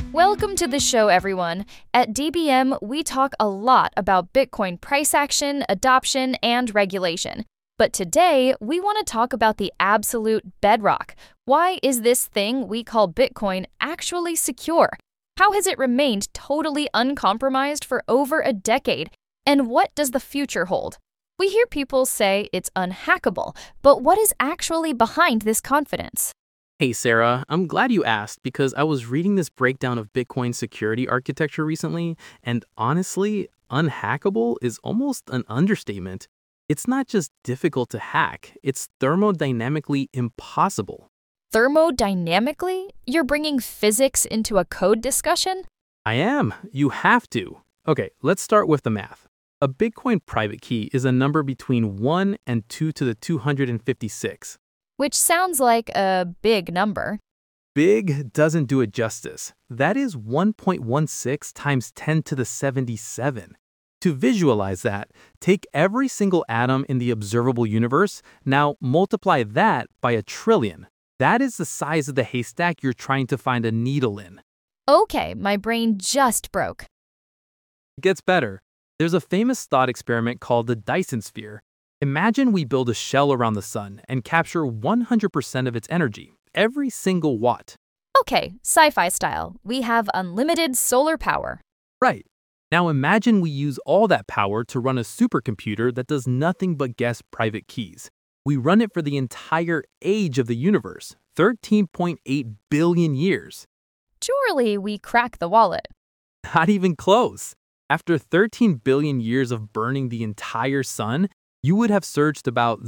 Welcome to the show, everyone. At DBM, we talk a lot about Bitcoin price action, adoption, and regulation. But today, we want to talk about the absolute bedrock. Why is this thing we call Bitcoin actually secure? How has it remained totally uncompromised for over a decade? And what does the future hold? We hear people say it's unhackable, but what is actually behind this confidence? Hey Sarah, I'm glad you asked because I was reading this breakdown of Bitcoin security architecture recently, and honestly, unhackable is almost an understatement. It's not just difficult to hack, it's thermodynamically impossible. Thermodynamically? You're bringing physics into a code discussion? I am. You have to. Okay, let's start with the math. A Bitcoin private key is a number between 1 and 2 to the 256. Which sounds like a big number. Big doesn't do it justice. That is 1.16 times 10 to the 77. To visualize that, take every single atom in the observable universe, now multiply that by 1,000,000,000,000. That is the size of the haystack you're trying to find a needle in. Okay, my brain just broke. It gets better. There's a famous thought experiment called the Dyson sphere. Imagine we build a shell around the sun and capture 100% of its energy, every single watt. Okay, sci-fi style. We have unlimited solar power. Right. Now imagine we use all that power to run a supercomputer that does nothing but guess private keys. We run it for the entire age of the universe, 13.8 billion years. Surely we crack the wallet. Not even close. After 13 billion years of burning the entire sun, you would have searched about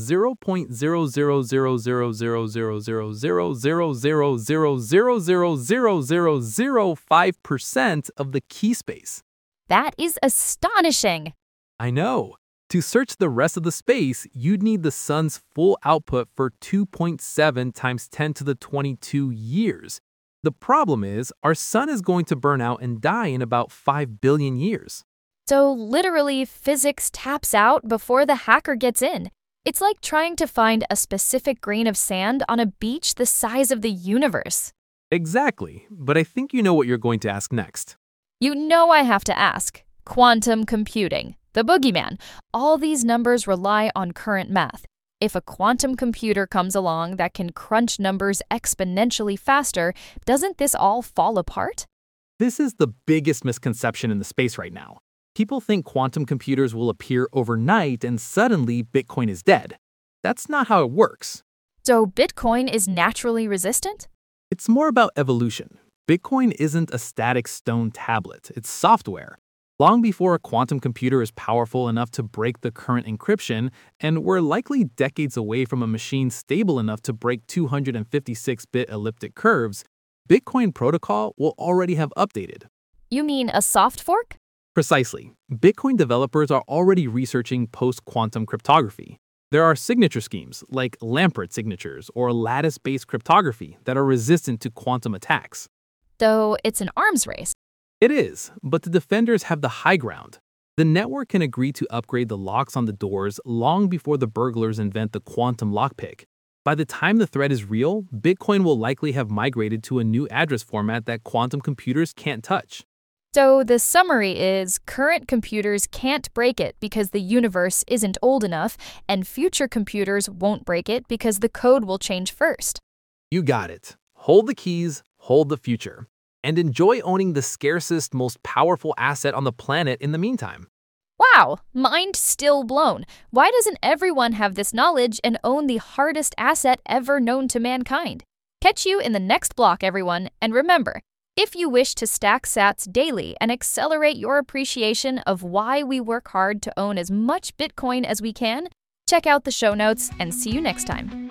0.00000000000000005% of the key space. That is astonishing. I know. To search the rest of the space, you'd need the sun's full output for 2.7 times 10 to the 22 years. The problem is, our sun is going to burn out and die in about 5 billion years. So literally, physics taps out before the hacker gets in. It's like trying to find a specific grain of sand on a beach the size of the universe. Exactly, but I think you know what you're going to ask next. You know I have to ask. Quantum computing, the boogeyman. All these numbers rely on current math. If a quantum computer comes along that can crunch numbers exponentially faster, doesn't this all fall apart? This is the biggest misconception in the space right now. People think quantum computers will appear overnight and suddenly Bitcoin is dead. That's not how it works. So Bitcoin is naturally resistant? It's more about evolution. Bitcoin isn't a static stone tablet, it's software. Long before a quantum computer is powerful enough to break the current encryption, and we're likely decades away from a machine stable enough to break 256-bit elliptic curves, Bitcoin protocol will already have updated. You mean a soft fork? Precisely. Bitcoin developers are already researching post-quantum cryptography. There are signature schemes like Lampert signatures or lattice-based cryptography that are resistant to quantum attacks. Though it's an arms race. It is, but the defenders have the high ground. The network can agree to upgrade the locks on the doors long before the burglars invent the quantum lockpick. By the time the threat is real, Bitcoin will likely have migrated to a new address format that quantum computers can't touch. So the summary is current computers can't break it because the universe isn't old enough, and future computers won't break it because the code will change first. You got it. Hold the keys, hold the future, and enjoy owning the scarcest, most powerful asset on the planet in the meantime. Wow, mind still blown. Why doesn't everyone have this knowledge and own the hardest asset ever known to mankind? Catch you in the next block, everyone, and remember, if you wish to stack sats daily and accelerate your appreciation of why we work hard to own as much Bitcoin as we can, check out the show notes and see you next time.